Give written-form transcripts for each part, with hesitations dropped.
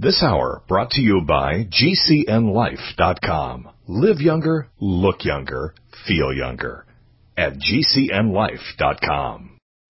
This hour brought to you by GCNLife.com. Live younger, look younger, feel younger. At GCNLife.com.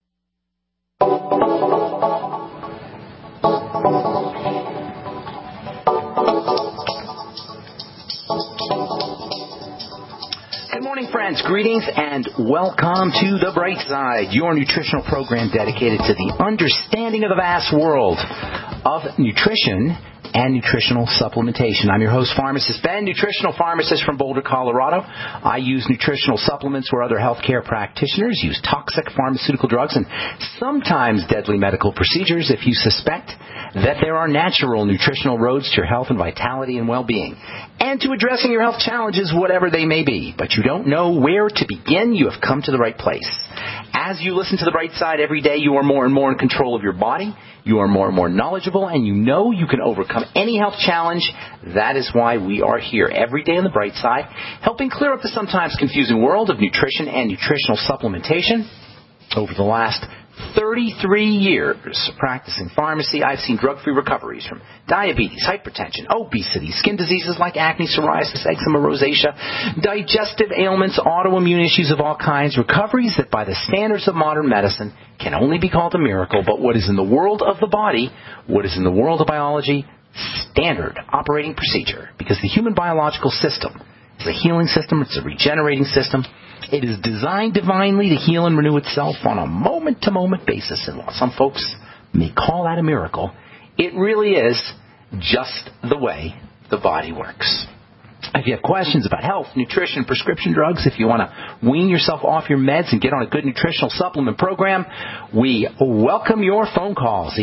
Good morning, friends. Greetings and welcome to The Bright Side, your nutritional program dedicated to the understanding of the vast world of nutrition and nutritional supplementation. I'm your host, Pharmacist Ben, nutritional pharmacist from Boulder, Colorado. I use nutritional supplements where other healthcare practitioners use toxic pharmaceutical drugs and sometimes deadly medical procedures if you suspect that there are natural nutritional roads to your health and vitality and well-being, and to addressing your health challenges, whatever they may be. But you don't know where to begin, you have come to the right place. As you listen to The Bright Side every day, you are more and more in control of your body. You are more and more knowledgeable, and you know you can overcome any health challenge. That is why we are here every day on The Bright Side, helping clear up the sometimes confusing world of nutrition and nutritional supplementation. Over the last 33 years practicing pharmacy, I've seen drug-free recoveries from diabetes, hypertension, obesity, skin diseases like acne, psoriasis, eczema, rosacea, digestive ailments, autoimmune issues of all kinds, recoveries that by the standards of modern medicine can only be called a miracle, but what is in the world of the body, what is in the world of biology, standard operating procedure, because the human biological system is a healing system, it's a regenerating system. It is designed divinely to heal and renew itself on a moment-to-moment basis. And while some folks may call that a miracle, it really is just the way the body works. If you have questions about health, nutrition, prescription drugs, if you want to wean yourself off your meds and get on a good nutritional supplement program, we welcome your phone calls.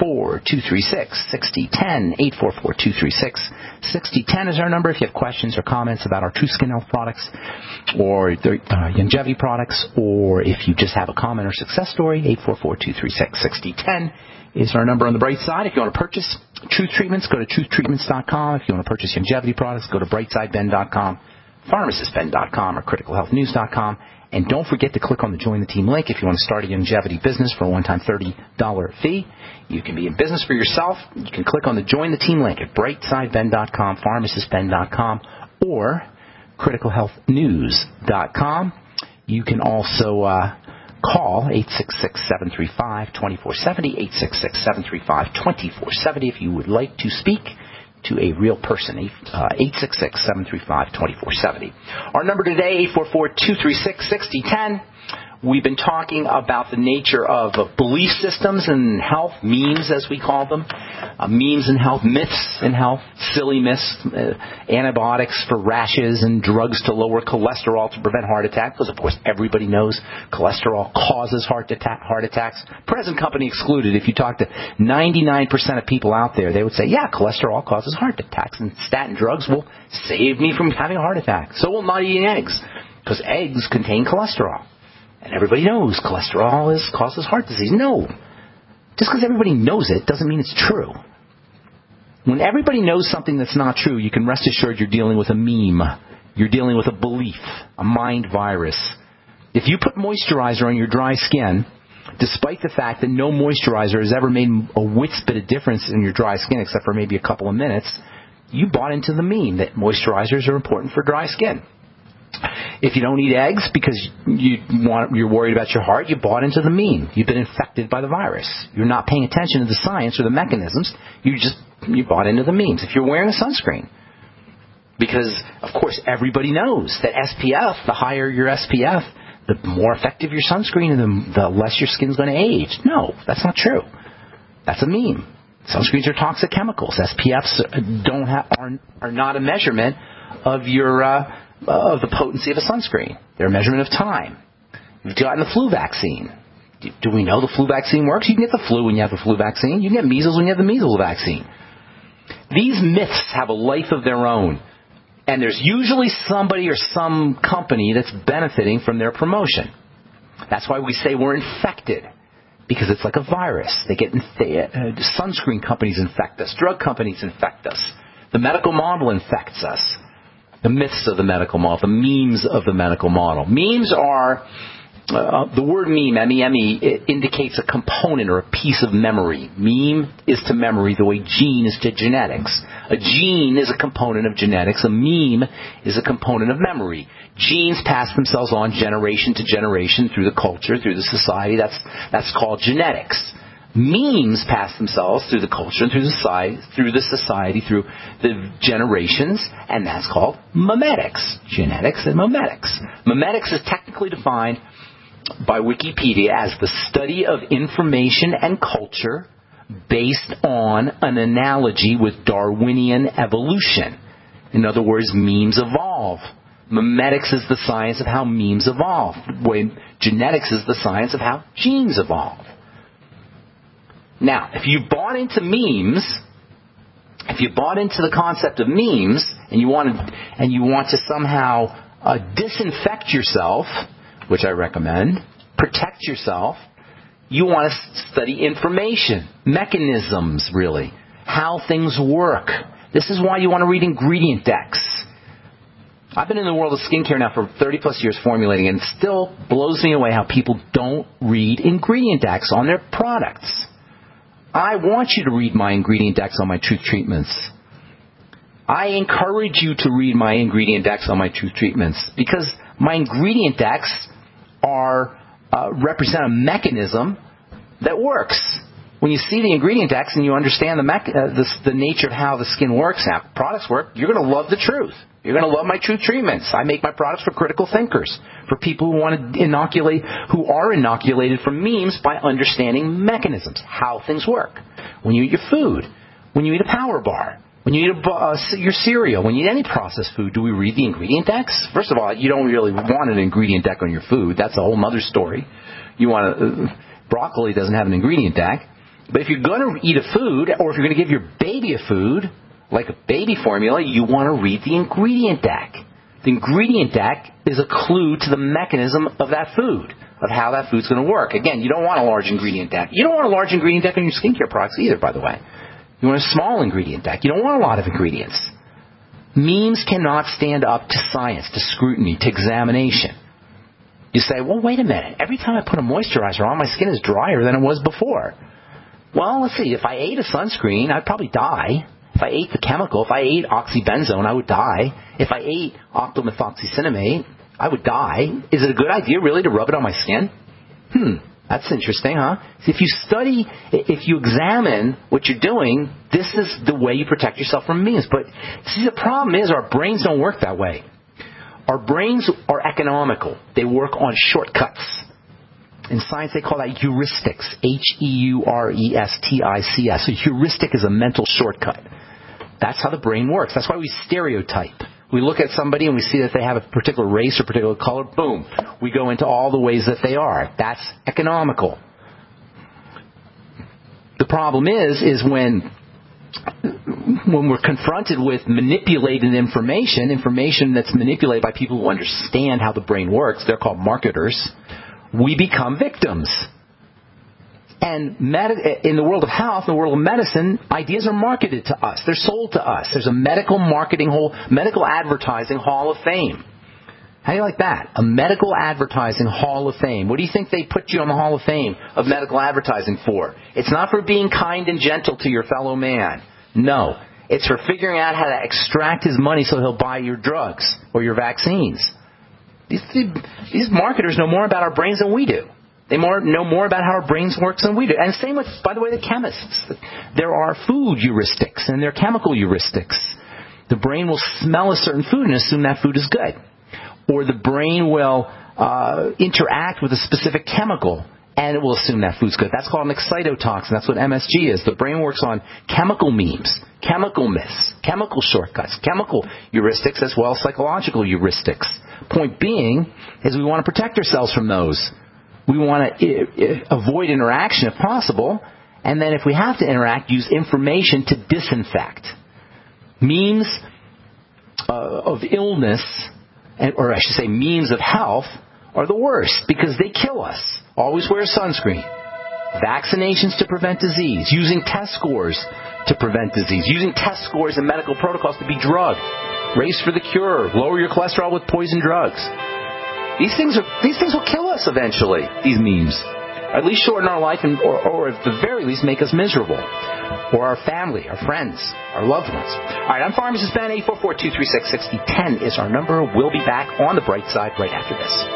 844-236-6010. 844-236-6010 is our number. If you have questions or comments about our True Skin Health products or the Youngevity products, or if you just have a comment or success story, 844-236-6010 is our number on The Bright Side. If you want to purchase Truth Treatments, go to truthtreatments.com. If you want to purchase Youngevity products, go to brightsideben.com, pharmacistben.com, or criticalhealthnews.com. And don't forget to click on the Join the Team link if you want to start a Youngevity business for a one-time $30 fee. You can be in business for yourself. You can click on the Join the Team link at brightsideben.com, pharmacistben.com, or criticalhealthnews.com. You can also call 866-735-2470, 866-735-2470 if you would like to speak to a real person, 866-735-2470. Our number today, 844-236-6010. We've been talking about the nature of belief systems in health, memes as we call them, memes in health, myths in health, silly myths, antibiotics for rashes and drugs to lower cholesterol to prevent heart attack, because of course everybody knows cholesterol causes heart attacks. Present company excluded. If you talk to 99% of people out there, they would say, yeah, cholesterol causes heart attacks, and statin drugs will save me from having a heart attack. So will not eating eggs, because eggs contain cholesterol. And everybody knows cholesterol causes heart disease. No. Just because everybody knows it doesn't mean it's true. When everybody knows something that's not true, you can rest assured you're dealing with a meme. You're dealing with a belief, a mind virus. If you put moisturizer on your dry skin, despite the fact that no moisturizer has ever made a whit's bit of difference in your dry skin except for maybe a couple of minutes, you bought into the meme that moisturizers are important for dry skin. If you don't eat eggs because you're worried about your heart, you bought into the meme. You've been infected by the virus. You're not paying attention to the science or the mechanisms. You bought into the memes. If you're wearing a sunscreen, because of course everybody knows that SPF, the higher your SPF, the more effective your sunscreen and the less your skin's going to age. No, that's not true. That's a meme. Sunscreens are toxic chemicals. SPFs are not a measurement of of the potency of a sunscreen. They're a measurement of time. You've gotten the flu vaccine. Do we know the flu vaccine works? You can get the flu when you have the flu vaccine. You can get measles when you have the measles vaccine. These myths have a life of their own. And there's usually somebody or some company that's benefiting from their promotion. That's why we say we're infected. Because it's like a virus. Sunscreen companies infect us. Drug companies infect us. The medical model infects us. The myths of the medical model, the memes of the medical model. Memes are The word meme, M-E-M-E, it indicates a component or a piece of memory. Meme is to memory the way gene is to genetics. A gene is a component of genetics. A meme is a component of memory. Genes pass themselves on generation to generation through the culture, through the society. That's called genetics. Memes pass themselves through the culture and through the society, through the generations, and that's called memetics. Genetics and memetics. Memetics is technically defined by Wikipedia as the study of information and culture based on an analogy with Darwinian evolution. In other words, memes evolve. Memetics is the science of how memes evolve. Genetics is the science of how genes evolve. Now, if you bought into memes, if you bought into the concept of memes, and you want to somehow disinfect yourself, which I recommend, protect yourself, you want to study information, mechanisms, really, how things work. This is why you want to read ingredient decks. I've been in the world of skincare now for 30 plus years formulating, and it still blows me away how people don't read ingredient decks on their products. I want you to read my ingredient decks on my Truth Treatments. I encourage you to read my ingredient decks on my Truth Treatments because my ingredient decks represent a mechanism that works. When you see the ingredient decks and you understand the nature of how the skin works, how products work, you're going to love the truth. You're going to love my Truth Treatments. I make my products for critical thinkers, for people who want to who are inoculated from memes by understanding mechanisms, how things work. When you eat your food, when you eat a power bar, when you eat your cereal, when you eat any processed food, do we read the ingredient decks? First of all, you don't really want an ingredient deck on your food. That's a whole other story. Broccoli doesn't have an ingredient deck. But if you're going to eat a food, or if you're going to give your baby a food, like a baby formula, you want to read the ingredient deck. The ingredient deck is a clue to the mechanism of that food, of how that food's going to work. Again, you don't want a large ingredient deck. You don't want a large ingredient deck on your skincare products either, by the way. You want a small ingredient deck. You don't want a lot of ingredients. Memes cannot stand up to science, to scrutiny, to examination. You say, well, wait a minute. Every time I put a moisturizer on, my skin is drier than it was before. Well, let's see. If I ate a sunscreen, I'd probably die. If I ate the chemical, if I ate oxybenzone, I would die. If I ate octamethoxycinnamate, I would die. Is it a good idea, really, to rub it on my skin? That's interesting, huh? If you examine what you're doing, this is the way you protect yourself from memes. But see, the problem is our brains don't work that way. Our brains are economical. They work on shortcuts. In science, they call that heuristics. H-E-U-R-E-S-T-I-C-S. A heuristic is a mental shortcut. That's how the brain works. That's why we stereotype. We look at somebody and we see that they have a particular race or particular color. Boom. We go into all the ways that they are. That's economical. The problem is when we're confronted with manipulated information that's manipulated by people who understand how the brain works, they're called marketers, we become victims. And in the world of health, in the world of medicine, ideas are marketed to us. They're sold to us. There's a medical advertising hall of fame. How do you like that? A medical advertising hall of fame. What do you think they put you on the hall of fame of medical advertising for? It's not for being kind and gentle to your fellow man. No. It's for figuring out how to extract his money so he'll buy your drugs or your vaccines. These marketers know more about our brains than we do. They know more about how our brains work than we do. And same with, by the way, the chemists. There are food heuristics and there are chemical heuristics. The brain will smell a certain food and assume that food is good. Or the brain will interact with a specific chemical and it will assume that food's good. That's called an excitotoxin. That's what MSG is. The brain works on chemical memes, chemical myths, chemical shortcuts, chemical heuristics, as well as psychological heuristics. Point being is we want to protect ourselves from those. We want to avoid interaction if possible, and then if we have to interact, use information to disinfect. Memes of illness, or I should say memes of health, are the worst because they kill us. Always wear sunscreen. Vaccinations to prevent disease. Using test scores to prevent disease. Using test scores and medical protocols to be drugged. Race for the cure. Lower your cholesterol with poison drugs. These things will kill us eventually, these memes. Or at least shorten our life or at the very least make us miserable. Or our family, our friends, our loved ones. All right, I'm Pharmacist Ben. 844-236-6010 is our number. We'll be back on the bright side right after this.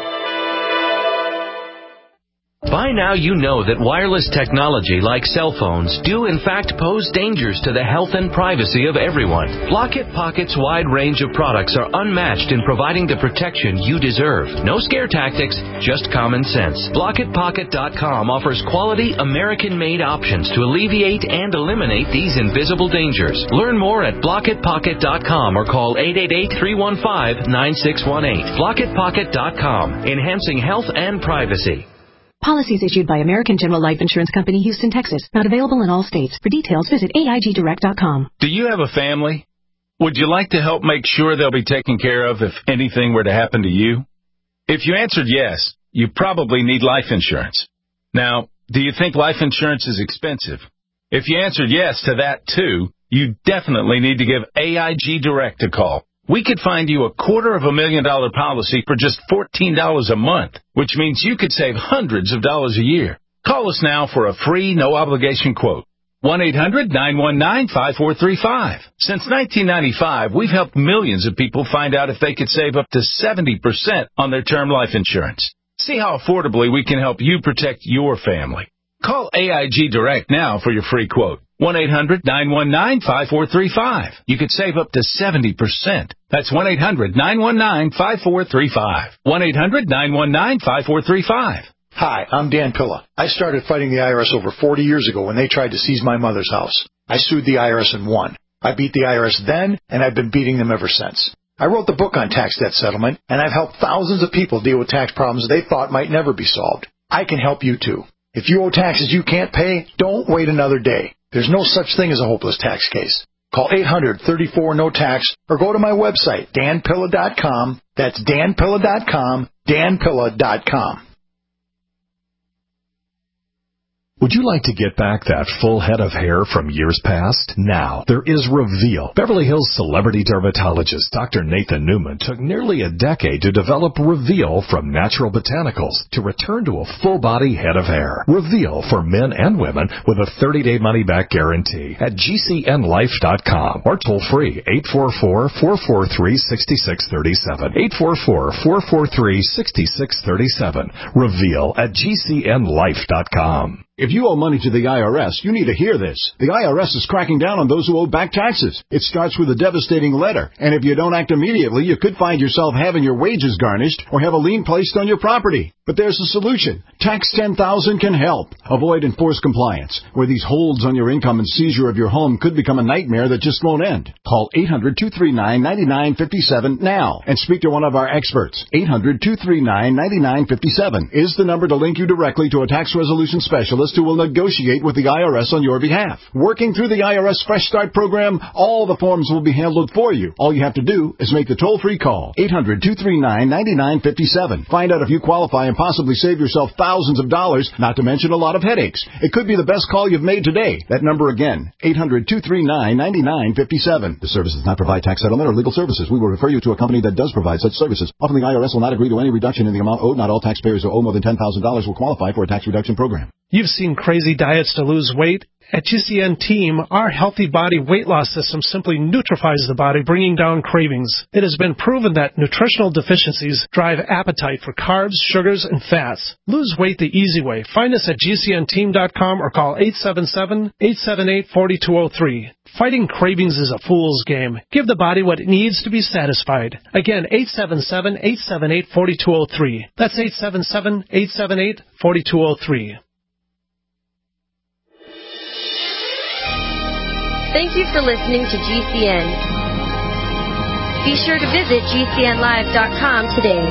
By now you know that wireless technology like cell phones do in fact pose dangers to the health and privacy of everyone. Blockit Pocket's wide range of products are unmatched in providing the protection you deserve. No scare tactics, just common sense. BlockitPocket.com offers quality American-made options to alleviate and eliminate these invisible dangers. Learn more at BlockitPocket.com or call 888-315-9618. BlockitPocket.com, enhancing health and privacy. Policies issued by American General Life Insurance Company, Houston, Texas. Not available in all states. For details, visit AIGDirect.com. Do you have a family? Would you like to help make sure they'll be taken care of if anything were to happen to you? If you answered yes, you probably need life insurance. Now, do you think life insurance is expensive? If you answered yes to that too, you definitely need to give AIG Direct a call. We could find you a $250,000 policy for just $14 a month, which means you could save hundreds of dollars a year. Call us now for a free, no-obligation quote. 1-800-919-5435. Since 1995, we've helped millions of people find out if they could save up to 70% on their term life insurance. See how affordably we can help you protect your family. Call AIG Direct now for your free quote. 1-800-919-5435. You could save up to 70%. That's 1-800-919-5435. 1-800-919-5435. Hi, I'm Dan Pilla. I started fighting the IRS over 40 years ago when they tried to seize my mother's house. I sued the IRS and won. I beat the IRS then, and I've been beating them ever since. I wrote the book on tax debt settlement, and I've helped thousands of people deal with tax problems they thought might never be solved. I can help you too. If you owe taxes you can't pay, don't wait another day. There's no such thing as a hopeless tax case. Call 800-34-NO-TAX or go to my website, danpilla.com. That's danpilla.com, danpilla.com. Would you like to get back that full head of hair from years past? Now, there is Reveal. Beverly Hills celebrity dermatologist Dr. Nathan Newman took nearly a decade to develop Reveal from natural botanicals to return to a full-body head of hair. Reveal for men and women with a 30-day money-back guarantee at GCNlife.com or toll-free 844-443-6637. 844-443-6637. Reveal at GCNlife.com. If you owe money to the IRS, you need to hear this. The IRS is cracking down on those who owe back taxes. It starts with a devastating letter, and if you don't act immediately, you could find yourself having your wages garnished or have a lien placed on your property. But there's a solution. Tax 10,000 can help. Avoid enforced compliance, where these holds on your income and seizure of your home could become a nightmare that just won't end. Call 800-239-9957 now and speak to one of our experts. 800-239-9957 is the number to link you directly to a tax resolution specialist who will negotiate with the IRS on your behalf. Working through the IRS Fresh Start program, all the forms will be handled for you. All you have to do is make the toll-free call. 800-239-9957. Find out if you qualify and possibly save yourself thousands of dollars, not to mention a lot of headaches. It could be the best call you've made today. That number again, 800-239-9957. This service does not provide tax settlement or legal services. We will refer you to a company that does provide such services. Often the IRS will not agree to any reduction in the amount owed. Not all taxpayers who owe more than $10,000 will qualify for a tax reduction program. You've seen crazy diets to lose weight. At GCN Team, our healthy body weight loss system simply neutralizes the body, bringing down cravings. It has been proven that nutritional deficiencies drive appetite for carbs, sugars, and fats. Lose weight the easy way. Find us at GCNteam.com or call 877-878-4203. Fighting cravings is a fool's game. Give the body what it needs to be satisfied. Again, 877-878-4203. That's 877-878-4203. Thank you for listening to GCN. Be sure to visit GCNlive.com today.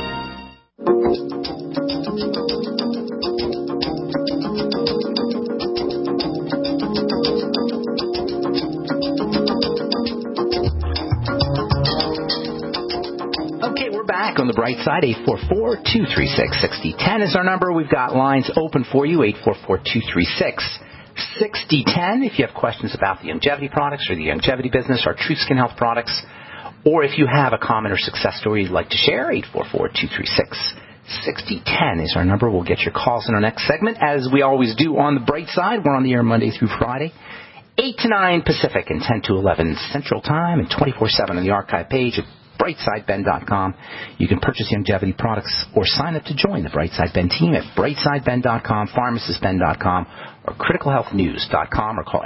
Okay, we're back on the bright side. 844-236-6010 is our number. We've got lines open for you, 844-236-6010. If you have questions about the longevity products or the longevity business or True Skin Health products, Or if you have a comment or success story you'd like to share, 844-236-6010 is our number. We'll get your calls in our next segment. As we always do on the bright side, we're on the air Monday through Friday, 8 to 9 Pacific and 10 to 11 Central Time, and 24/7 on the archive page at brightsideben.com. You can purchase longevity products or sign up to join the Brightside Ben team at brightsideben.com, pharmacistben.com, or criticalhealthnews.com, or call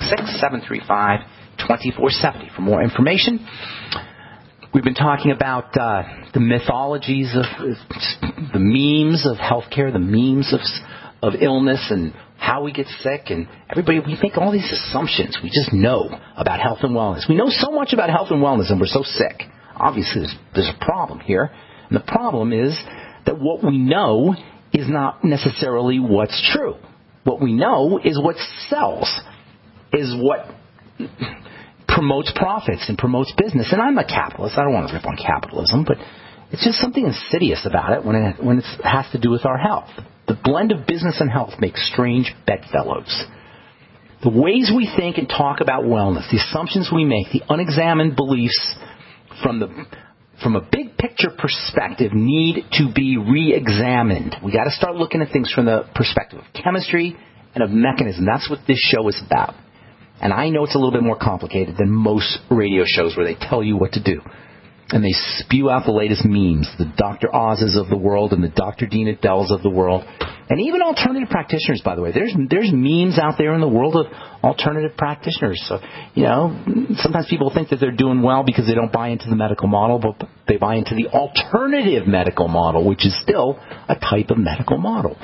866-735-2470 for more information. We've been talking about the mythologies of the memes of healthcare, the memes of illness and how we get sick, and everybody, we make all these assumptions. We just know about health and wellness. We know so much about health and wellness, and we're so sick. Obviously, there's a problem here. And the problem is that what we know is not necessarily what's true. What we know is what sells, is what promotes profits and promotes business. And I'm a capitalist. I don't want to rip on capitalism, but it's just something insidious about it when it has to do with our health. The blend of business and health makes strange bedfellows. The ways we think and talk about wellness, the assumptions we make, the unexamined beliefs from a big picture perspective need to be re-examined. We got to start looking at things from the perspective of chemistry and of mechanism. That's what this show is about. And I know it's a little bit more complicated than most radio shows where they tell you what to do. And they spew out the latest memes, the Dr. Oz's of the world and the Dr. Dean Adel's of the world. And even alternative practitioners, by the way. There's memes out there in the world of alternative practitioners. So, sometimes people think that they're doing well because they don't buy into the medical model, but they buy into the alternative medical model, which is still a type of medical model.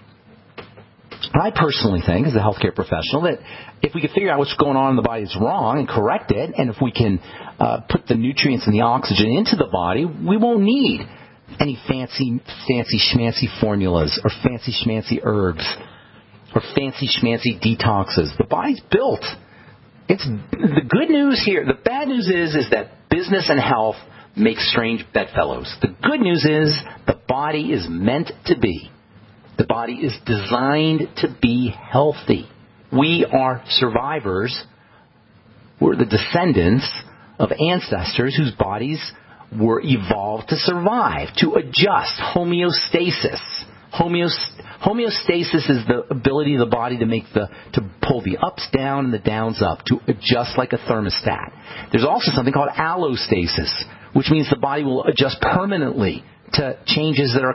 I personally think, as a healthcare professional, that if we can figure out what's going on in the body that's wrong and correct it, and if we can put the nutrients and the oxygen into the body, we won't need any fancy schmancy formulas or fancy schmancy herbs or fancy schmancy detoxes. The body's built. It's the good news here. The bad news is that business and health make strange bedfellows. The good news is the body is meant to be. The body is designed to be healthy. We are survivors. We're the descendants of ancestors whose bodies were evolved to survive, to adjust. Homeostasis. Homeostasis is the ability of the body to pull the ups down and the downs up, to adjust like a thermostat. There's also something called allostasis, which means the body will adjust permanently to changes that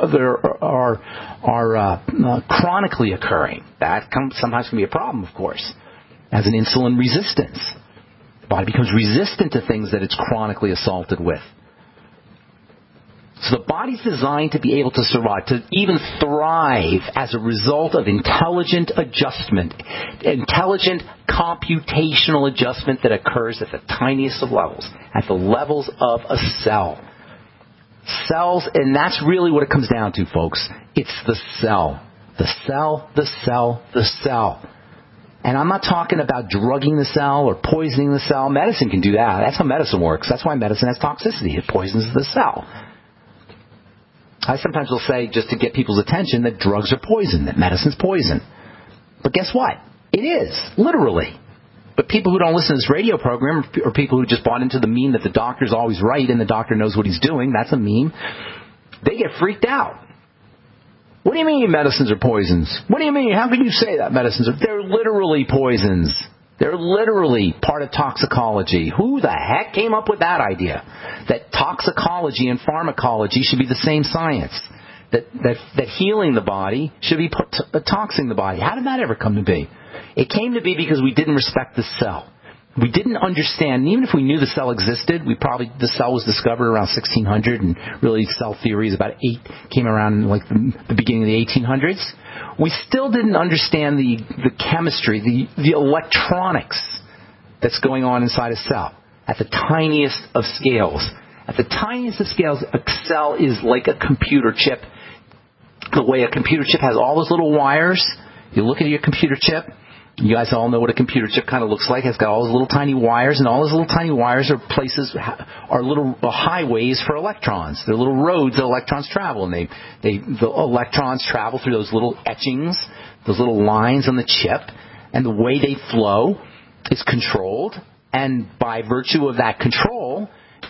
are chronically occurring. That sometimes can be a problem, of course, as an insulin resistance. The body becomes resistant to things that it's chronically assaulted with. So the body's designed to be able to survive, to even thrive as a result of intelligent adjustment, intelligent computational adjustment that occurs at the tiniest of levels, at the levels of a cell. Cells, and that's really what it comes down to, folks. It's the cell. The cell, the cell, the cell. And I'm not talking about drugging the cell or poisoning the cell. Medicine can do that. That's how medicine works. That's why medicine has toxicity. It poisons the cell. I sometimes will say, just to get people's attention, that drugs are poison, that medicine's poison. But guess what? It is, literally. But people who don't listen to this radio program, or people who just bought into the meme that the doctor's always right and the doctor knows what he's doing, that's a meme, they get freaked out. What do you mean medicines are poisons? What do you mean? How can you say that medicines are? They're literally poisons. They're literally part of toxicology. Who the heck came up with that idea? That toxicology and pharmacology should be the same science. That healing the body should be toxing the body. How did that ever come to be? It came to be because we didn't respect the cell. We didn't understand, and even if we knew the cell existed, the cell was discovered around 1600, and really cell theories came around in like the beginning of the 1800s. We still didn't understand the chemistry, the electronics that's going on inside a cell at the tiniest of scales. At the tiniest of scales, a cell is like a computer chip. The way a computer chip has all those little wires. You look at your computer chip. You guys all know what a computer chip kind of looks like. It's got all those little tiny wires, and all those little tiny wires are little highways for electrons. They're little roads that electrons travel, and the electrons travel through those little etchings, those little lines on the chip, and the way they flow is controlled. And by virtue of that control,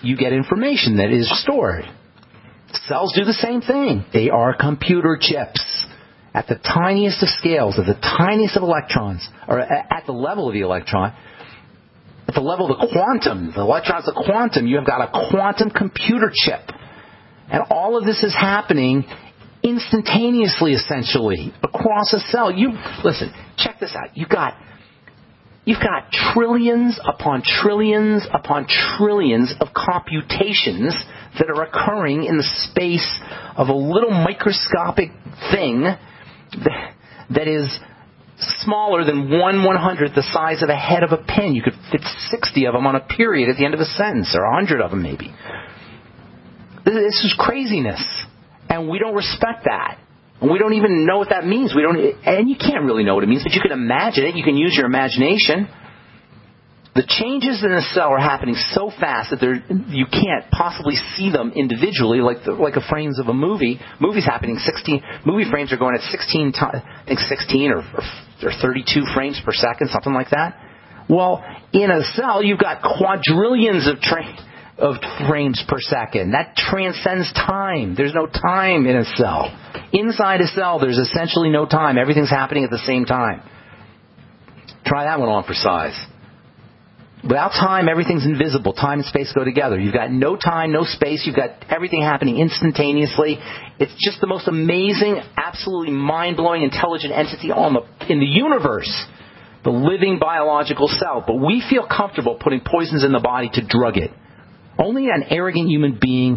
you get information that is stored. Cells do the same thing. They are computer chips at the tiniest of scales, at the tiniest of electrons, or at the level of the electron, at the level of the quantum. The electron's a quantum. You have got a quantum computer chip. And all of this is happening instantaneously, essentially, across a cell. Listen, check this out. You've got trillions upon trillions upon trillions of computations that are occurring in the space of a little microscopic thing that is smaller than 1/100th the size of a head of a pin. You could fit 60 of them on a period at the end of a sentence, or 100 of them maybe. This is craziness, and we don't respect that. And we don't even know what that means. And you can't really know what it means, but you can imagine it. You can use your imagination. The changes in a cell are happening so fast that you can't possibly see them individually, like the frames of a movie. Movie frames are going at 16 or 32 frames per second, something like that. Well, in a cell, you've got quadrillions of frames per second. That transcends time. There's no time in a cell. Inside a cell, there's essentially no time. Everything's happening at the same time. Try that one on for size. Without time, everything's invisible. Time and space go together. You've got no time, no space. You've got everything happening instantaneously. It's just the most amazing, absolutely mind-blowing, intelligent entity in the universe. The living biological cell. But we feel comfortable putting poisons in the body to drug it. Only an arrogant human being,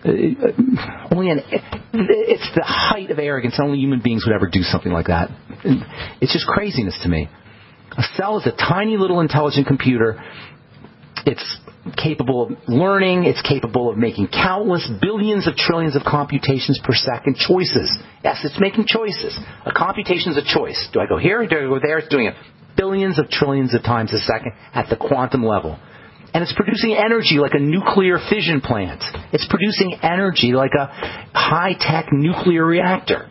it's the height of arrogance. Only human beings would ever do something like that. It's just craziness to me. A cell is a tiny little intelligent computer. It's capable of learning. It's capable of making countless billions of trillions of computations per second. Choices. Yes, it's making choices. A computation is a choice. Do I go here or do I go there? It's doing it billions of trillions of times a second at the quantum level. And it's producing energy like a nuclear fission plant. It's producing energy like a high-tech nuclear reactor.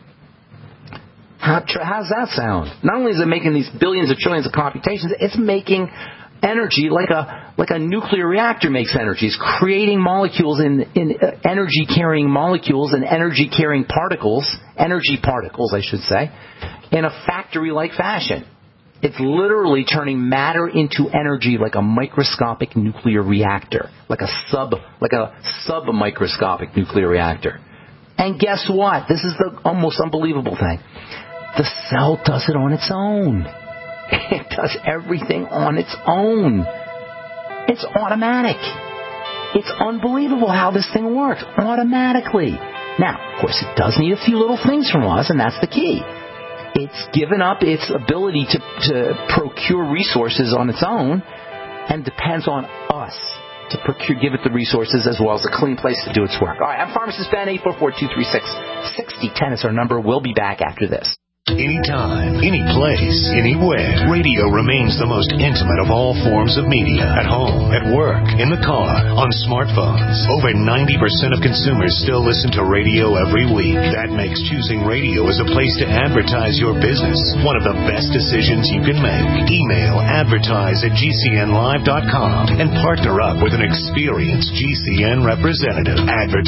How does that sound? Not only is it making these billions of trillions of computations, it's making energy like a nuclear reactor makes energy. It's creating molecules in energy-carrying molecules and energy-carrying particles, energy particles, I should say, in a factory-like fashion. It's literally turning matter into energy like a microscopic nuclear reactor, like a sub-microscopic nuclear reactor. And guess what? This is the almost unbelievable thing. The cell does it on its own. It does everything on its own. It's automatic. It's unbelievable how this thing works automatically. Now, of course, it does need a few little things from us, and that's the key. It's given up its ability to procure resources on its own and depends on us to give it the resources as well as a clean place to do its work. All right, I'm Pharmacist Ben, 844-236-6010 is our number. We'll be back after this. Anytime, any place, anywhere. Radio remains the most intimate of all forms of media. At home, at work, in the car, on smartphones. Over 90% of consumers still listen to radio every week. That makes choosing radio as a place to advertise your business one of the best decisions you can make. Email advertise@gcnlive.com and partner up with an experienced GCN representative.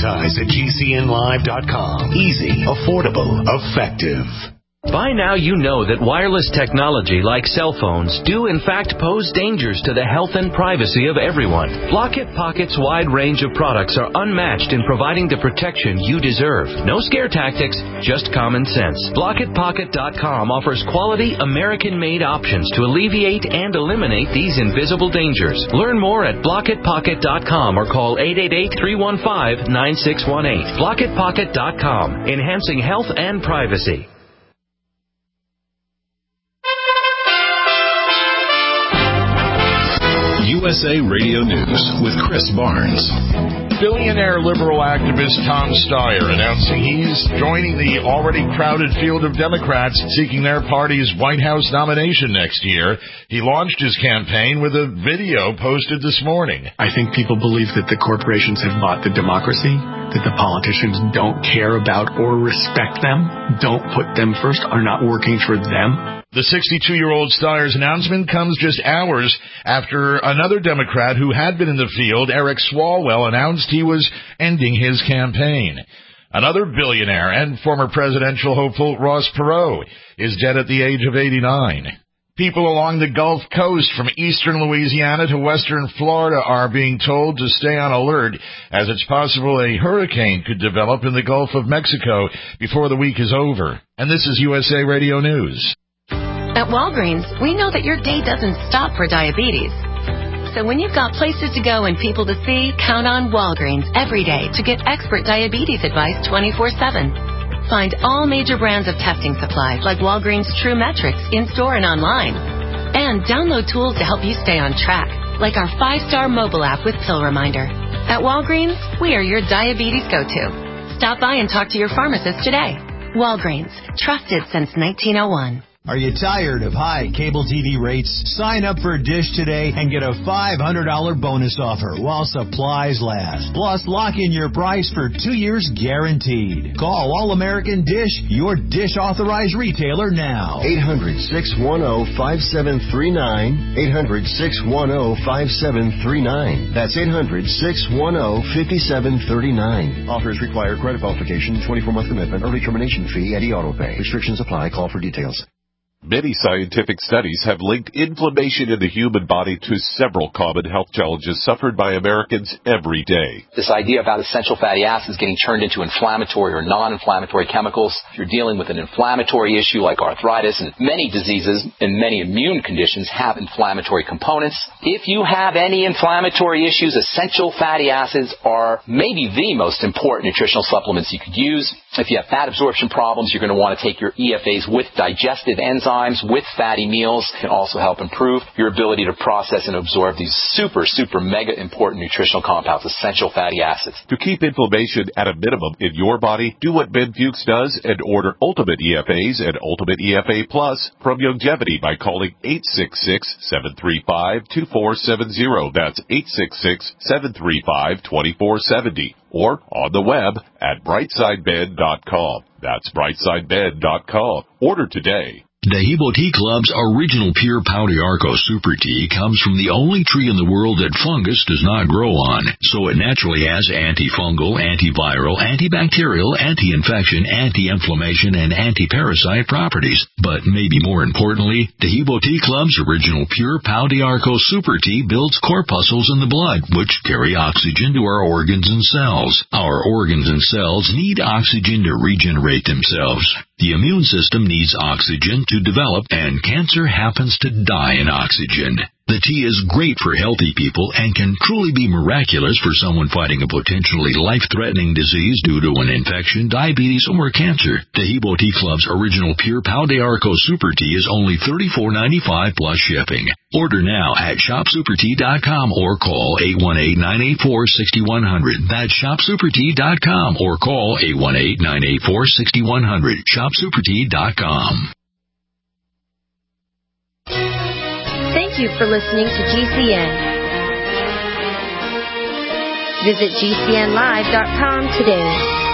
Advertise@gcnlive.com. Easy, affordable, effective. By now you know that wireless technology like cell phones do in fact pose dangers to the health and privacy of everyone. Block-It Pocket's wide range of products are unmatched in providing the protection you deserve. No scare tactics, just common sense. BlockItPocket.com offers quality American-made options to alleviate and eliminate these invisible dangers. Learn more at BlockItPocket.com or call 888-315-9618. BlockItPocket.com, enhancing health and privacy. USA Radio News with Chris Barnes. Billionaire liberal activist Tom Steyer announcing he's joining the already crowded field of Democrats seeking their party's White House nomination next year. He launched his campaign with a video posted this morning. I think people believe that the corporations have bought the democracy, that the politicians don't care about or respect them, don't put them first, are not working for them. The 62-year-old Steyer's announcement comes just hours after another Democrat who had been in the field, Eric Swalwell, announced he was ending his campaign. Another billionaire and former presidential hopeful, Ross Perot, is dead at the age of 89. People along the Gulf Coast from eastern Louisiana to western Florida are being told to stay on alert as it's possible a hurricane could develop in the Gulf of Mexico before the week is over. And this is USA Radio News. At Walgreens, we know that your day doesn't stop for diabetes. So when you've got places to go and people to see, count on Walgreens every day to get expert diabetes advice 24/7. Find all major brands of testing supplies like Walgreens True Metrics in-store and online. And download tools to help you stay on track, like our 5-star mobile app with Pill Reminder. At Walgreens, we are your diabetes go-to. Stop by and talk to your pharmacist today. Walgreens, trusted since 1901. Are you tired of high cable TV rates? Sign up for Dish today and get a $500 bonus offer while supplies last. Plus, lock in your price for 2 years guaranteed. Call All-American Dish, your Dish authorized retailer now. 800-610-5739. 800-610-5739. That's 800-610-5739. Offers require credit qualification, 24-month commitment, early termination fee, and auto pay. Restrictions apply. Call for details. Many scientific studies have linked inflammation in the human body to several common health challenges suffered by Americans every day. This idea about essential fatty acids getting turned into inflammatory or non-inflammatory chemicals. If you're dealing with an inflammatory issue like arthritis, and many diseases and many immune conditions have inflammatory components. If you have any inflammatory issues, essential fatty acids are maybe the most important nutritional supplements you could use. If you have fat absorption problems, you're going to want to take your EFAs with digestive enzymes, with fatty meals. It can also help improve your ability to process and absorb these super mega important nutritional compounds, essential fatty acids. To keep inflammation at a minimum in your body, do what Ben Fuchs does and order Ultimate EFAs and Ultimate EFA Plus from Youngevity by calling 866-735-2470. That's 866-735-2470. Or on the web at brightsidebed.com. That's brightsidebed.com. Order today. The Hebo Tea Club's original pure Pau d'Arco Super Tea comes from the only tree in the world that fungus does not grow on, so it naturally has antifungal, antiviral, antibacterial, anti-infection, anti-inflammation, and anti-parasite properties. But maybe more importantly, the Hebo Tea Club's original pure Pau d'Arco Super Tea builds corpuscles in the blood, which carry oxygen to our organs and cells. Our organs and cells need oxygen to regenerate themselves. The immune system needs oxygen to develop, and cancer happens to die in oxygen. The tea is great for healthy people and can truly be miraculous for someone fighting a potentially life-threatening disease due to an infection, diabetes, or cancer. The Hebo Tea Club's original pure Pau d'Arco Super Tea is only $34.95 plus shipping. Order now at shopsupertea.com or call 818-984-6100. That's shopsupertea.com or call 818-984-6100. shopsupertea.com. Thank you for listening to GCN. Visit GCNlive.com today.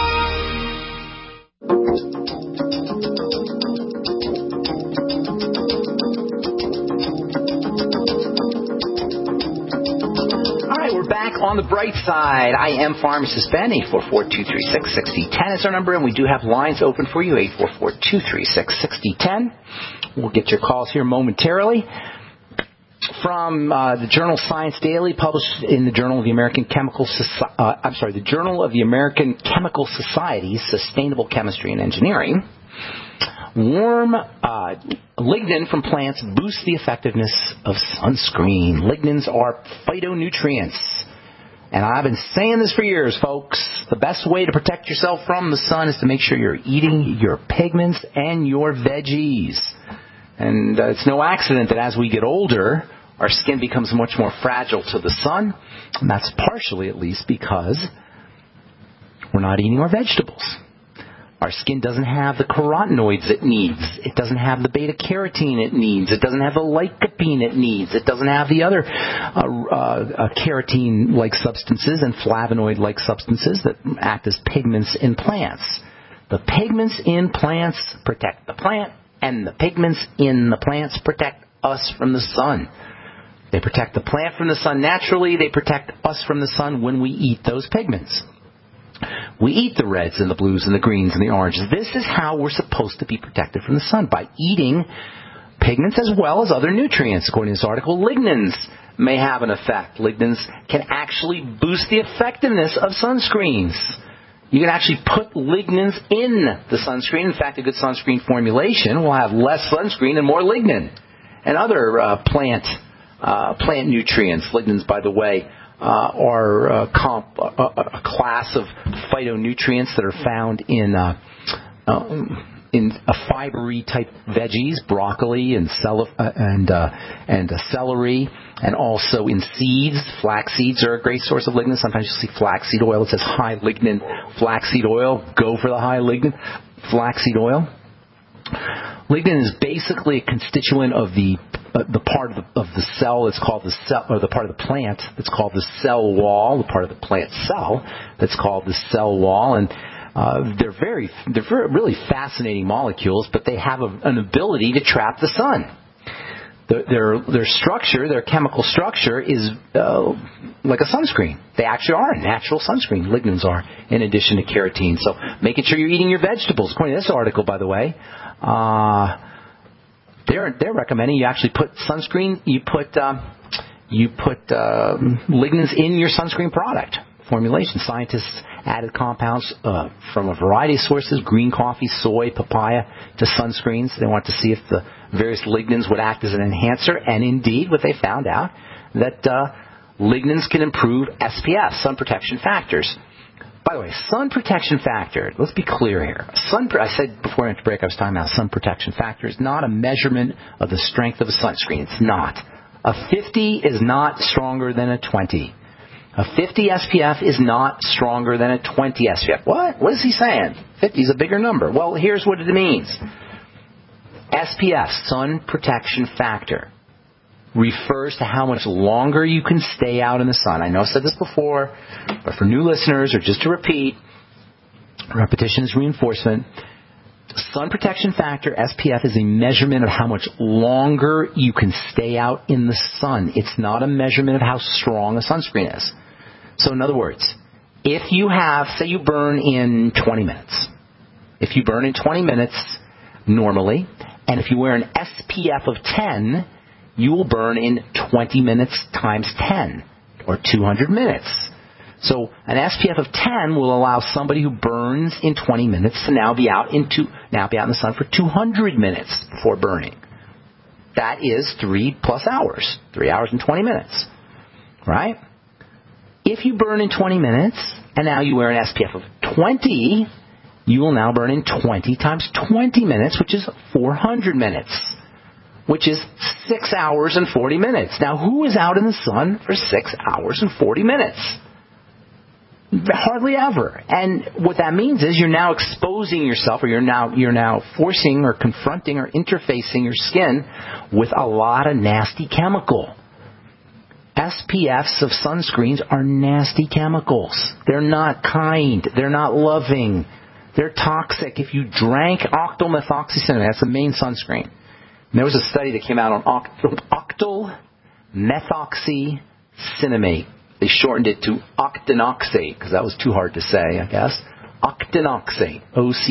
All right, we're back on the bright side. I am Pharmacist Ben. 844-236-6010 is our number, and we do have lines open for you, 844-236-6010. We'll get your calls here momentarily. From the journal Science Daily, published in the Journal of the American the Journal of the American Chemical Society's Sustainable Chemistry and Engineering. Warm lignin from plants boosts the effectiveness of sunscreen. Lignins are phytonutrients. And I've been saying this for years, folks. The best way to protect yourself from the sun is to make sure you're eating your pigments and your veggies. And it's no accident that as we get older, our skin becomes much more fragile to the sun. And that's partially, at least, because we're not eating our vegetables. Our skin doesn't have the carotenoids it needs. It doesn't have the beta-carotene it needs. It doesn't have the lycopene it needs. It doesn't have the other carotene-like substances and flavonoid-like substances that act as pigments in plants. The pigments in plants protect the plant And the pigments in the plants protect us from the sun. They protect the plant from the sun naturally. They protect us from the sun when we eat those pigments. We eat the reds and the blues and the greens and the oranges. This is how we're supposed to be protected from the sun, by eating pigments as well as other nutrients. According to this article, lignans may have an effect. Lignans can actually boost the effectiveness of sunscreens. You can actually put lignans in the sunscreen. In fact, a good sunscreen formulation will have less sunscreen and more lignin and other plant nutrients. Lignans, by the way, are a class of phytonutrients that are found in fibery type veggies, broccoli and celery, and also in seeds. Flax seeds are a great source of lignin. Sometimes you'll see flaxseed oil. It says high lignin flaxseed oil. Go for the high lignin flaxseed oil. Lignin is basically a constituent of the part of the cell that's called the cell, or the part of the plant that's called the cell wall, the part of the plant cell that's called the cell wall, and they're really fascinating molecules, but they have an ability to trap the sun. Their structure, their chemical structure, is like a sunscreen. They actually are a natural sunscreen. Lignans are, in addition to carotene. So making sure you're eating your vegetables. According to this article, by the way, they're recommending you actually put sunscreen. You put lignans in your sunscreen product formulation. Scientists added compounds from a variety of sources: green coffee, soy, papaya, to sunscreens. They wanted to see if the various lignans would act as an enhancer, and indeed, what they found out, that lignans can improve SPF, sun protection factors. By the way, sun protection factor, let's be clear here. I said before I went to break, I was talking about sun protection factor is not a measurement of the strength of a sunscreen. It's not. A 50 is not stronger than a 20. A 50 SPF is not stronger than a 20 SPF. What? What is he saying? 50 is a bigger number. Well, here's what it means. SPF, sun protection factor, refers to how much longer you can stay out in the sun. I know I've said this before, but for new listeners, or just to repeat, repetition is reinforcement. Sun protection factor, SPF, is a measurement of how much longer you can stay out in the sun. It's not a measurement of how strong a sunscreen is. So in other words, if you have, say you burn in 20 minutes. If you burn in 20 minutes normally, and if you wear an SPF of 10, you will burn in 20 minutes times 10, or 200 minutes. So an SPF of 10 will allow somebody who burns in 20 minutes to now be out in the sun for 200 minutes before burning. That is 3+ hours, 3 hours and 20 minutes, right? If you burn in 20 minutes and now you wear an SPF of 20, you will now burn in 20 times 20 minutes, which is 400 minutes, which is 6 hours and 40 minutes. Now, who is out in the sun for 6 hours and 40 minutes? Hardly ever. And what that means is you're now exposing yourself, or you're now forcing or confronting or interfacing your skin with a lot of nasty chemical. SPFs of sunscreens are nasty chemicals. They're not kind. They're not loving. They're toxic. If you drank octylmethoxycinnamate, that's the main sunscreen. And there was a study that came out on octylmethoxycinnamate. They shortened it to octinoxate because that was too hard to say, I guess. Octinoxate.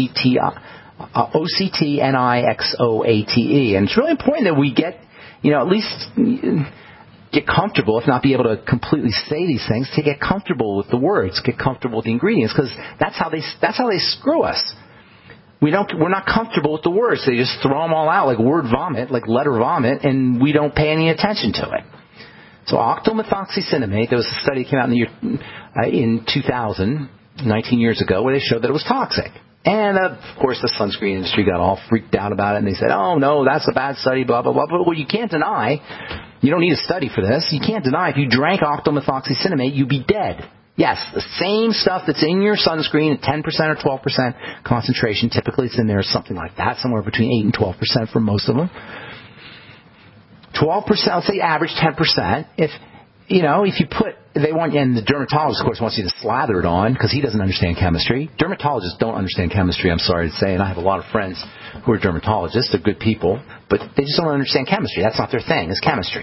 OCTNIXOATE. And it's really important that we get, at least get comfortable, if not be able to completely say these things, to get comfortable with the words, get comfortable with the ingredients, because that's how they screw us. We're not comfortable with the words. They just throw them all out like word vomit, like letter vomit, and we don't pay any attention to it. So octylmethoxycinnamate, there was a study that came out in 2000, 19 years ago, where they showed that it was toxic. And, of course, the sunscreen industry got all freaked out about it, and they said, oh, no, that's a bad study, blah, blah, blah. But what you can't deny, you don't need a study for this, you can't deny if you drank octylmethoxycinnamate, you'd be dead. Yes, the same stuff that's in your sunscreen at 10% or 12% concentration, typically it's in there something like that, somewhere between 8 and 12% for most of them. 12%, let's say average 10%. if you they want you, and the dermatologist, of course, wants you to slather it on because he doesn't understand chemistry. Dermatologists don't understand chemistry, I'm sorry to say, and I have a lot of friends who are dermatologists. They're good people, but they just don't understand chemistry. That's not their thing, is chemistry.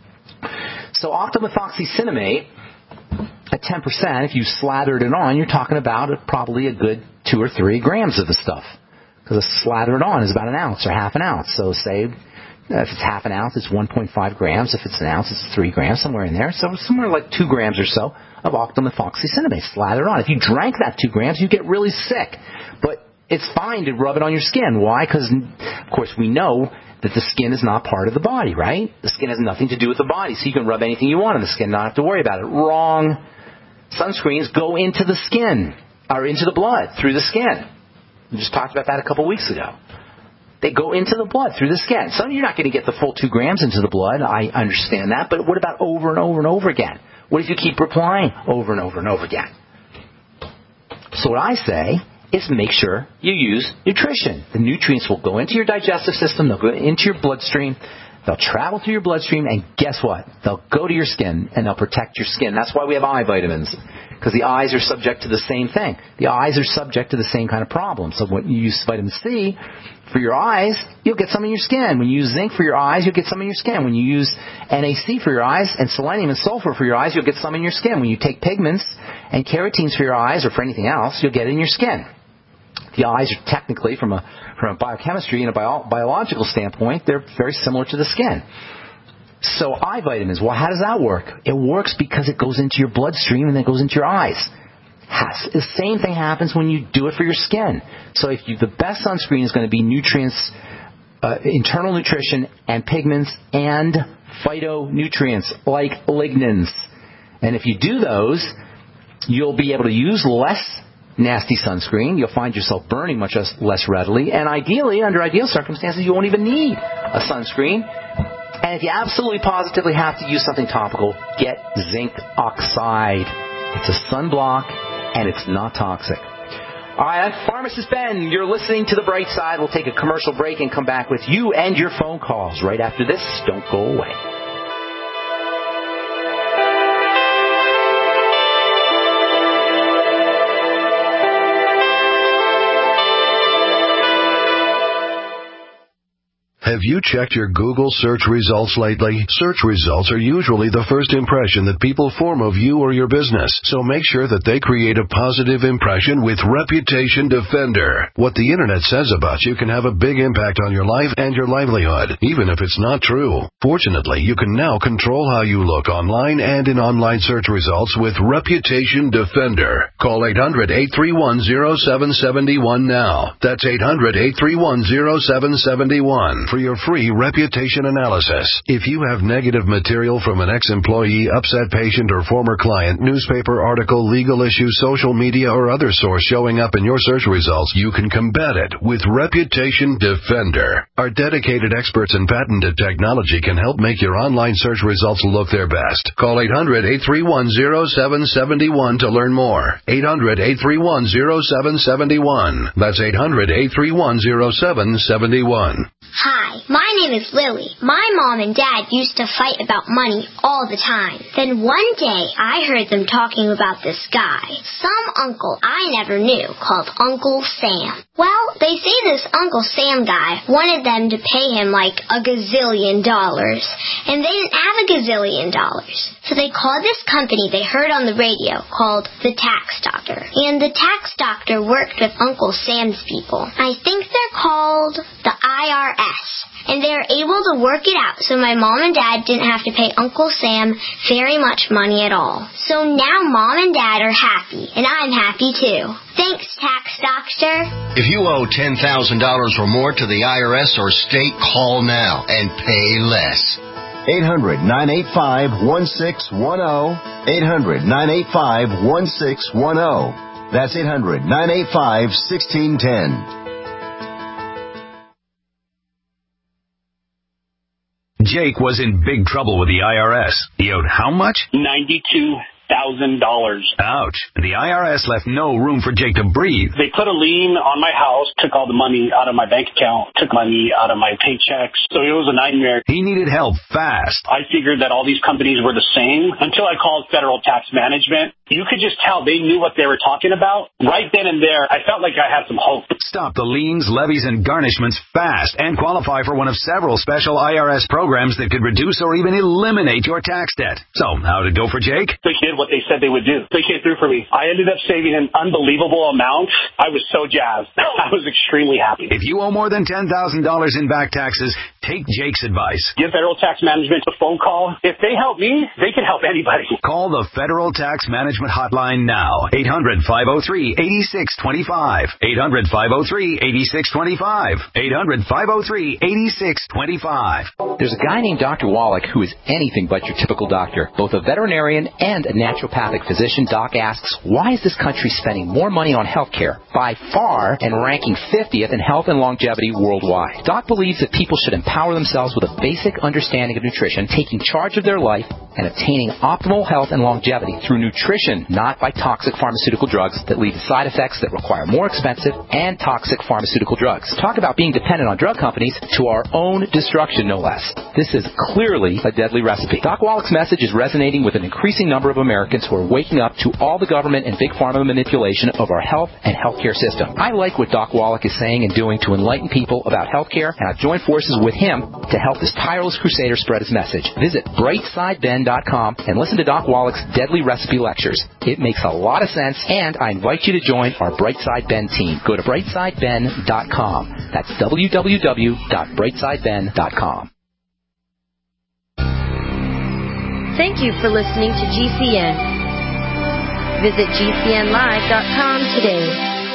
So octamethoxycinnamate at 10%, if you slathered it on, you're talking about probably a good 2 or 3 grams of the stuff. Because a slathered on is about an ounce or half an ounce. So say if it's half an ounce, it's 1.5 grams. If it's an ounce, it's 3 grams, somewhere in there. So somewhere like 2 grams or so of octamethoxycinnamate slathered on. If you drank that 2 grams, you get really sick. But it's fine to rub it on your skin. Why? Because, of course, we know that the skin is not part of the body, right? The skin has nothing to do with the body. So you can rub anything you want on the skin, not have to worry about it. Wrong. Sunscreens go into the skin, or into the blood, through the skin. We just talked about that a couple weeks ago. They go into the blood through the skin. So you're not going to get the full 2 grams into the blood. I understand that. But what about over and over and over again? What if you keep applying over and over and over again? So what I say is make sure you use nutrition. The nutrients will go into your digestive system. They'll go into your bloodstream. They'll travel through your bloodstream. And guess what? They'll go to your skin and they'll protect your skin. That's why we have eye vitamins. Because the eyes are subject to the same thing. The eyes are subject to the same kind of problem. So when you use vitamin C for your eyes, you'll get some in your skin. When you use zinc for your eyes, you'll get some in your skin. When you use NaC for your eyes and selenium and sulfur for your eyes, you'll get some in your skin. When you take pigments and carotenes for your eyes or for anything else, you'll get it in your skin. The eyes are technically, from a biochemistry and a biological standpoint, they're very similar to the skin. So eye vitamins, well, how does that work? It works because it goes into your bloodstream and then goes into your eyes. The same thing happens when you do it for your skin. So the best sunscreen is going to be nutrients, internal nutrition and pigments and phytonutrients like lignans. And if you do those, you'll be able to use less nasty sunscreen. You'll find yourself burning much less readily. And ideally, under ideal circumstances, you won't even need a sunscreen. And if you absolutely positively have to use something topical, get zinc oxide. It's a sunblock, and it's not toxic. All right, I'm Pharmacist Ben. You're listening to The Bright Side. We'll take a commercial break and come back with you and your phone calls right after this. Don't go away. Have you checked your Google search results lately? Search results are usually the first impression that people form of you or your business, so make sure that they create a positive impression with Reputation Defender. What the Internet says about you can have a big impact on your life and your livelihood, even if it's not true. Fortunately, you can now control how you look online and in online search results with Reputation Defender. Call 800-831-0771 now. That's 800-831-0771. For your free reputation analysis. If you have negative material from an ex-employee, upset patient, or former client, newspaper article, legal issue, social media, or other source showing up in your search results, you can combat it with Reputation Defender. Our dedicated experts in patented technology can help make your online search results look their best. Call 800-831-0771 to learn more. 800-831-0771. That's 800-831-0771. Hi, my name is Lily. My mom and dad used to fight about money all the time. Then one day, I heard them talking about this guy, some uncle I never knew, called Uncle Sam. Well, they say this Uncle Sam guy wanted them to pay him like $1 gazillion, and they didn't have $1 gazillion. So they called this company they heard on the radio called the Tax Doctor. And the Tax Doctor worked with Uncle Sam's people. I think they're called the IRS. And they were able to work it out so my mom and dad didn't have to pay Uncle Sam very much money at all. So now mom and dad are happy, and I'm happy too. Thanks, Tax Doctor. If you owe $10,000 or more to the IRS or state, call now and pay less. 800-985-1610. 800-985-1610. That's 800-985-1610. Jake was in big trouble with the IRS. He owed how much? $92,000. Ouch. The IRS left no room for Jake to breathe. They put a lien on my house, took all the money out of my bank account, took money out of my paychecks. So it was a nightmare. He needed help fast. I figured that all these companies were the same until I called Federal Tax Management. You could just tell they knew what they were talking about. Right then and there, I felt like I had some hope. Stop the liens, levies, and garnishments fast and qualify for one of several special IRS programs that could reduce or even eliminate your tax debt. So, how did it go for Jake? They did what they said they would do. They came through for me. I ended up saving an unbelievable amount. I was so jazzed. I was extremely happy. If you owe more than $10,000 in back taxes, take Jake's advice. Give Federal Tax Management a phone call. If they help me, they can help anybody. Call the Federal Tax Management Hotline now. 800-503-8625. 800-503-8625. 800-503-8625. There's a guy named Dr. Wallach who is anything but your typical doctor. Both a veterinarian and a naturopathic physician, Doc asks, why is this country spending more money on health care by far and ranking 50th in health and longevity worldwide? Doc believes that people should empower themselves with a basic understanding of nutrition, taking charge of their life, and obtaining optimal health and longevity through nutrition, not by toxic pharmaceutical drugs that lead to side effects that require more expensive and toxic pharmaceutical drugs. Talk about being dependent on drug companies to our own destruction, no less. This is clearly a deadly recipe. Doc Wallach's message is resonating with an increasing number of Americans who are waking up to all the government and big pharma manipulation of our health and healthcare system. I like what Doc Wallach is saying and doing to enlighten people about healthcare, and I've joined forces with him to help this tireless crusader spread his message. Visit brightsideben.com and listen to Doc Wallach's deadly recipe lectures. It makes a lot of sense, and I invite you to join our Brightside Ben team. Go to brightsideben.com. That's www.brightsideben.com. Thank you for listening to GCN. Visit GCNlive.com today.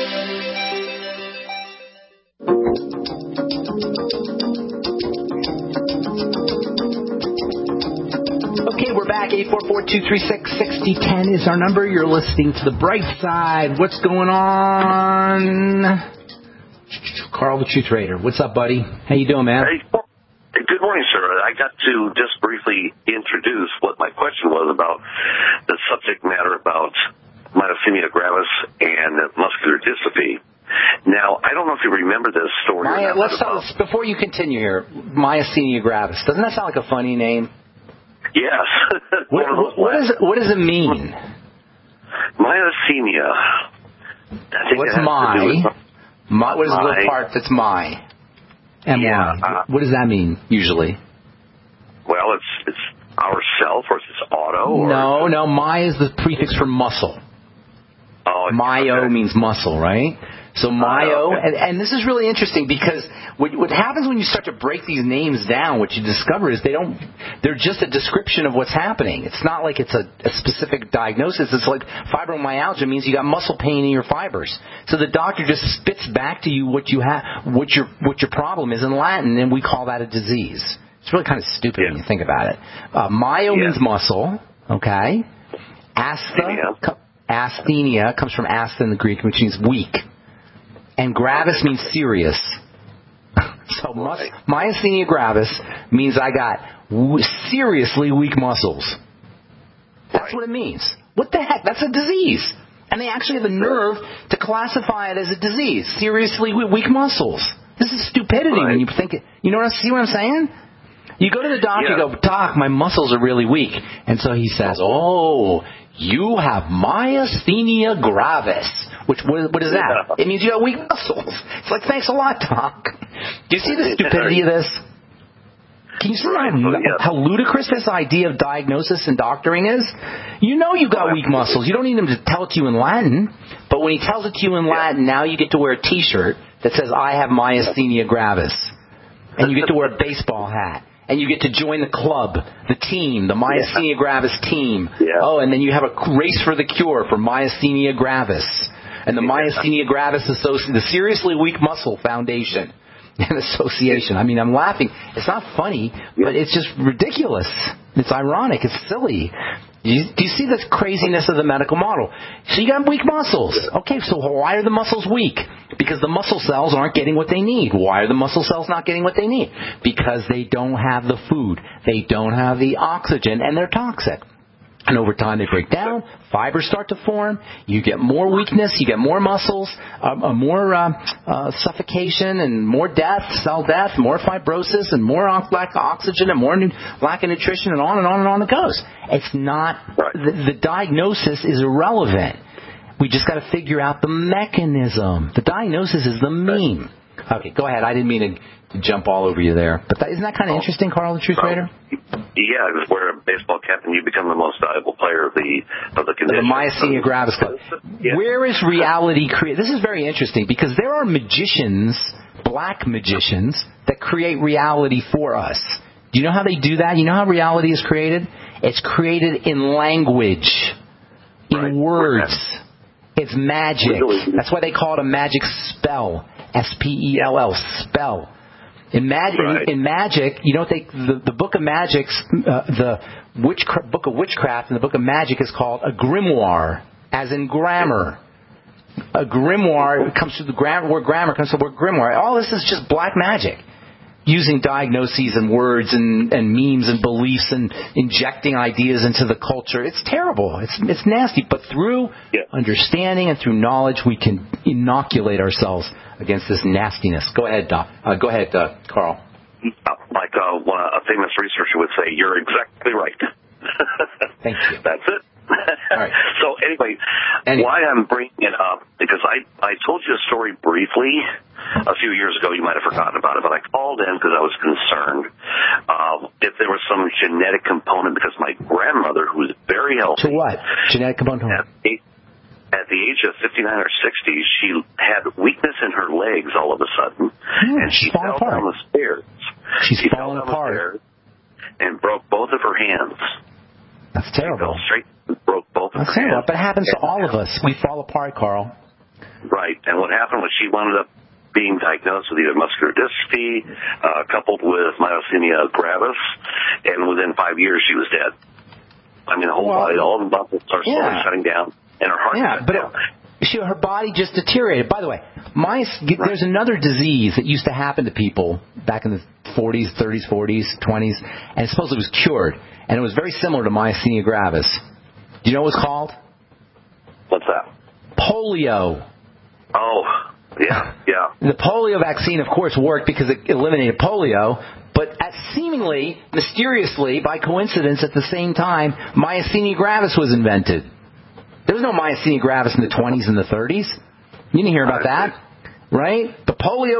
Okay, we're back. 844-236-6010 is our number. You're listening to The Bright Side. What's going on? Carl, the Truth Raider. What's up, buddy? How you doing, man? Hey, good morning, sir. I got to just briefly introduce what my question was about the subject matter about myasthenia gravis and muscular dystrophy. Now, I don't know if you remember this story. Let's start before you continue here. Myasthenia gravis. Doesn't that sound like a funny name? Yes. What does it mean? Myasthenia. What's what is the little part that's my? M-Y. Yeah, what does that mean, usually? Well, it's ourself, or it's auto. Or no. My is the prefix for muscle. Oh, Myo means muscle, right? So myo, and this is really interesting because what happens when you start to break these names down, what you discover is they're just a description of what's happening. It's not like it's a specific diagnosis. It's like fibromyalgia means you got muscle pain in your fibers. So the doctor just spits back to you what you have, what your problem is in Latin, and we call that a disease. It's really kind of stupid when you think about it. Myo means muscle, okay? Asthenia comes from asta in the Greek, which means weak. And gravis means serious. So myasthenia gravis means I got seriously weak muscles. That's what it means. What the heck? That's a disease. And they actually have the nerve to classify it as a disease. Seriously weak muscles. This is stupidity when you think it. You know see what I'm saying? You go to the doctor, you go, Doc, my muscles are really weak. And so he says, oh, you have myasthenia gravis. What is that? It means you have weak muscles. It's like, thanks a lot, Doc. Do you see the stupidity of this? Can you see how ludicrous this idea of diagnosis and doctoring is? You know you got weak muscles. You don't need him to tell it to you in Latin. But when he tells it to you in Latin, now you get to wear a T-shirt that says, I have myasthenia gravis. And you get to wear a baseball hat. And you get to join the club, the team, the myasthenia gravis team. Yeah. Oh, and then you have a race for the cure for myasthenia gravis. And the Myasthenia Gravis Association, the Seriously Weak Muscle Foundation and Association. I mean, I'm laughing. It's not funny, but it's just ridiculous. It's ironic. It's silly. Do you see the craziness of the medical model? So you got weak muscles. Okay, so why are the muscles weak? Because the muscle cells aren't getting what they need. Why are the muscle cells not getting what they need? Because they don't have the food. They don't have the oxygen, and they're toxic. And over time they break down, fibers start to form, you get more weakness, you get more muscles, more suffocation and more death, cell death, more fibrosis and more lack of oxygen and more lack of nutrition and on and on and on it goes. It's not, the diagnosis is irrelevant. We just got to figure out the mechanism. The diagnosis is the meme. Okay, go ahead. I didn't mean to jump all over you there. But isn't that kind of interesting, Carl, the Truth Raider? Yeah, because we're a baseball captain, you become the most valuable player of the condition. The myasthenia gravis club. Yeah. Where is reality created? This is very interesting because there are magicians, black magicians, that create reality for us. Do you know how they do that? You know how reality is created? It's created in language, in words. It's magic. That's why they call it a magic spell. S-P-E-L-L, spell. In magic, you know what the book of magics, book of witchcraft and the book of magic is called a grimoire, as in grammar. A grimoire comes from the word grammar comes from the word grimoire. All this is just black magic, using diagnoses and words and memes and beliefs and injecting ideas into the culture. It's terrible. It's nasty. But through understanding and through knowledge, we can inoculate ourselves against this nastiness. Go ahead, Doc. Go ahead, Carl. Like a famous researcher would say, you're exactly right. Thank you. That's it. All right. So anyway, why I'm bringing it up, because I told you a story briefly a few years ago. You might have forgotten about it, but I called in because I was concerned if there was some genetic component, because my grandmother, who was very healthy. To what? Genetic component? At the age of 59 or 60, she had weakness in her legs all of a sudden, and she fell down the stairs. She's fallen apart. And broke both of her hands. That's terrible. She fell straight and broke both of her hands. But it happens to all of us. We fall apart, Carl. Right. And what happened was she wound up being diagnosed with either muscular dystrophy, coupled with myasthenia gravis, and within 5 years she was dead. I mean, the whole body, all the muscles are slowly shutting down. And her heart her body just deteriorated. By the way, there's another disease that used to happen to people back in the 40s, 30s, 40s, 20s, and supposedly was cured. And it was very similar to myasthenia gravis. Do you know what it's called? What's that? Polio. Oh, yeah. The polio vaccine, of course, worked because it eliminated polio. But seemingly, mysteriously, by coincidence, at the same time, myasthenia gravis was invented. There was no myasthenia gravis in the 20s and the 30s. You didn't hear about that, right? The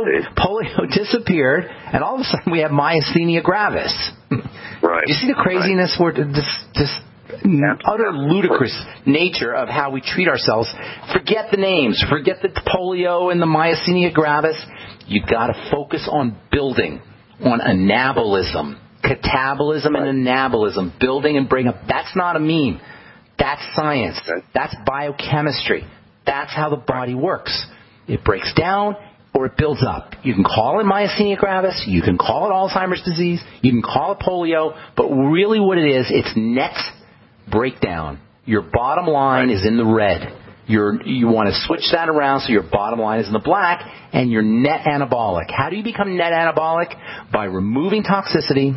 polio disappeared, and all of a sudden we have myasthenia gravis. Right. You see the craziness, this utter ludicrous nature of how we treat ourselves. Forget the names. Forget the polio and the myasthenia gravis. You've got to focus on building, on anabolism, catabolism and anabolism, building and bringing up. That's not a meme. That's science. That's biochemistry. That's how the body works. It breaks down or it builds up. You can call it myasthenia gravis. You can call it Alzheimer's disease. You can call it polio. But really what it is, it's net breakdown. Your bottom line is in the red. You want to switch that around so your bottom line is in the black and you're net anabolic. How do you become net anabolic? By removing toxicity,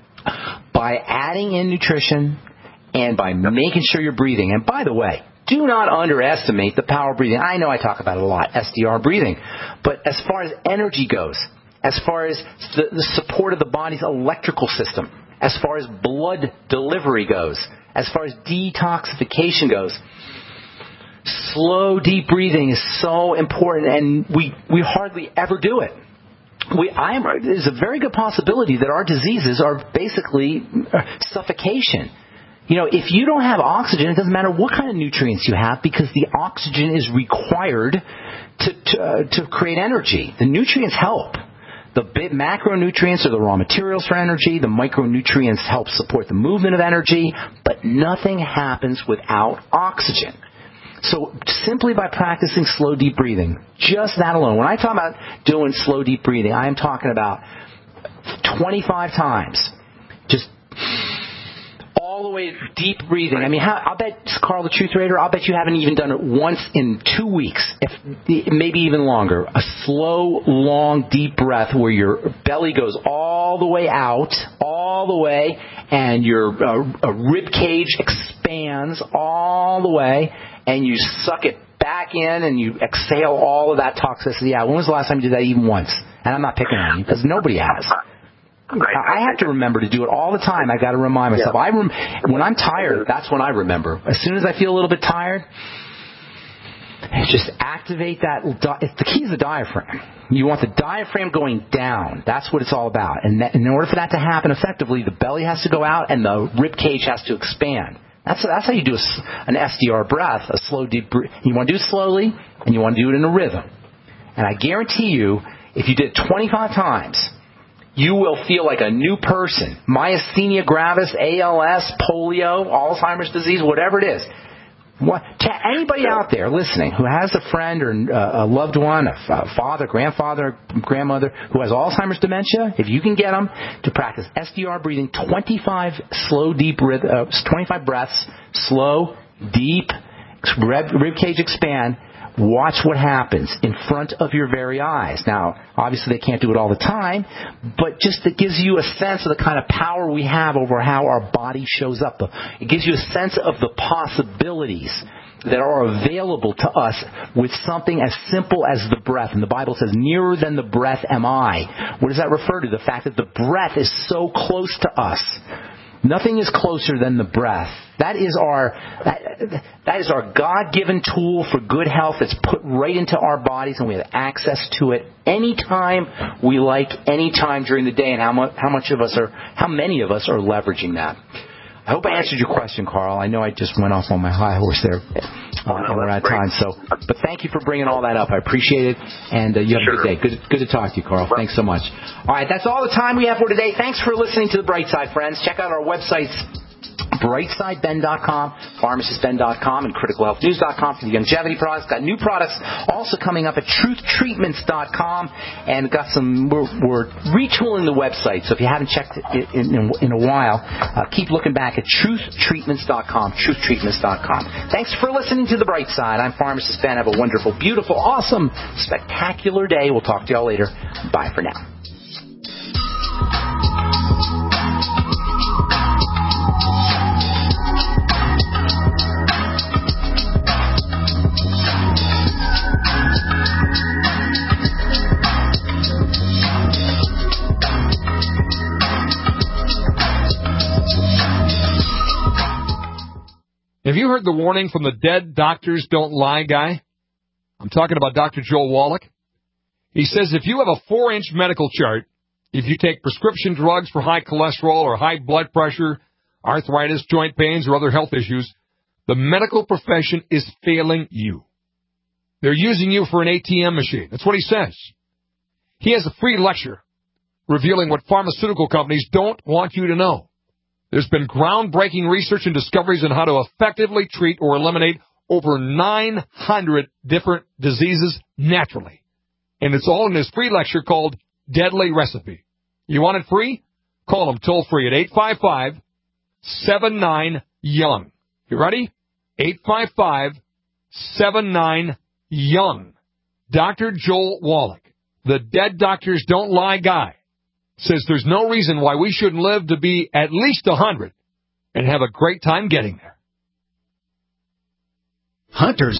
by adding in nutrition, and by making sure you're breathing. And by the way, do not underestimate the power of breathing. I know I talk about it a lot, SDR breathing. But as far as energy goes, as far as the support of the body's electrical system, as far as blood delivery goes, as far as detoxification goes, slow, deep breathing is so important, and we hardly ever do it. There's a very good possibility that our diseases are basically suffocation. You know, if you don't have oxygen, it doesn't matter what kind of nutrients you have because the oxygen is required to create energy. The nutrients help. The macronutrients are the raw materials for energy. The micronutrients help support the movement of energy. But nothing happens without oxygen. So simply by practicing slow, deep breathing, just that alone. When I talk about doing slow, deep breathing, I am talking about 25 times. Just all the way deep breathing. I mean, I'll bet, Carl the Truth Raider, I'll bet you haven't even done it once in 2 weeks, maybe even longer. A slow, long, deep breath where your belly goes all the way out, all all the way, and your rib cage expands all the way, and you suck it back in, and you exhale all of that toxicity out. When was the last time you did that even once? And I'm not picking on you, because nobody has. I have to remember to do it all the time. I got to remind myself. When I'm tired, that's when I remember. As soon as I feel a little bit tired, just activate that. The key is the diaphragm. You want the diaphragm going down. That's what it's all about. And in order for that to happen effectively, the belly has to go out and the rib cage has to expand. That's how you do an SDR breath, a slow, deep breath. You want to do it slowly, and you want to do it in a rhythm. And I guarantee you, if you did it 25 times, you will feel like a new person. Myasthenia gravis, ALS, polio, Alzheimer's disease, whatever it is. To anybody out there listening who has a friend or a loved one, a father, grandfather, grandmother who has Alzheimer's dementia, if you can get them to practice SDR breathing, 25 slow, deep, 25 breaths, slow, deep, rib cage expand. Watch what happens in front of your very eyes. Now, obviously they can't do it all the time, but just it gives you a sense of the kind of power we have over how our body shows up. It gives you a sense of the possibilities that are available to us with something as simple as the breath. And the Bible says, nearer than the breath am I. What does that refer to? The fact that the breath is so close to us. Nothing is closer than the breath. That is our God-given tool for good health. It's put right into our bodies, and we have access to it anytime we like, anytime during the day. And how many of us are leveraging that? I hope I answered your question, Carl. I know I just went off on my high horse there. And we're out of time. But thank you for bringing all that up. I appreciate it. And you have a good day. Good to talk to you, Carl. Thanks so much. All right, that's all the time we have for today. Thanks for listening to The Bright Side, friends. Check out our websites, brightsideben.com, pharmacistben.com, and criticalhealthnews.com for the longevity products. Got new products also coming up at truthtreatments.com, and got some. We're retooling the website, so if you haven't checked it in a while, keep looking back at truthtreatments.com, truthtreatments.com. Thanks for listening to The Bright Side. I'm Pharmacist Ben. Have a wonderful, beautiful, awesome, spectacular day. We'll talk to y'all later. Bye for now. Have you heard the warning from the Dead Doctors Don't Lie guy? I'm talking about Dr. Joel Wallach. He says if you have a 4-inch medical chart, if you take prescription drugs for high cholesterol or high blood pressure, arthritis, joint pains, or other health issues, the medical profession is failing you. They're using you for an ATM machine. That's what he says. He has a free lecture revealing what pharmaceutical companies don't want you to know. There's been groundbreaking research and discoveries on how to effectively treat or eliminate over 900 different diseases naturally. And it's all in this free lecture called Deadly Recipe. You want it free? Call them toll free at 855-79-YOUNG. You ready? 855-79-YOUNG. Dr. Joel Wallach, the Dead Doctors Don't Lie guy, says there's no reason why we shouldn't live to be at least 100 and have a great time getting there. Hunters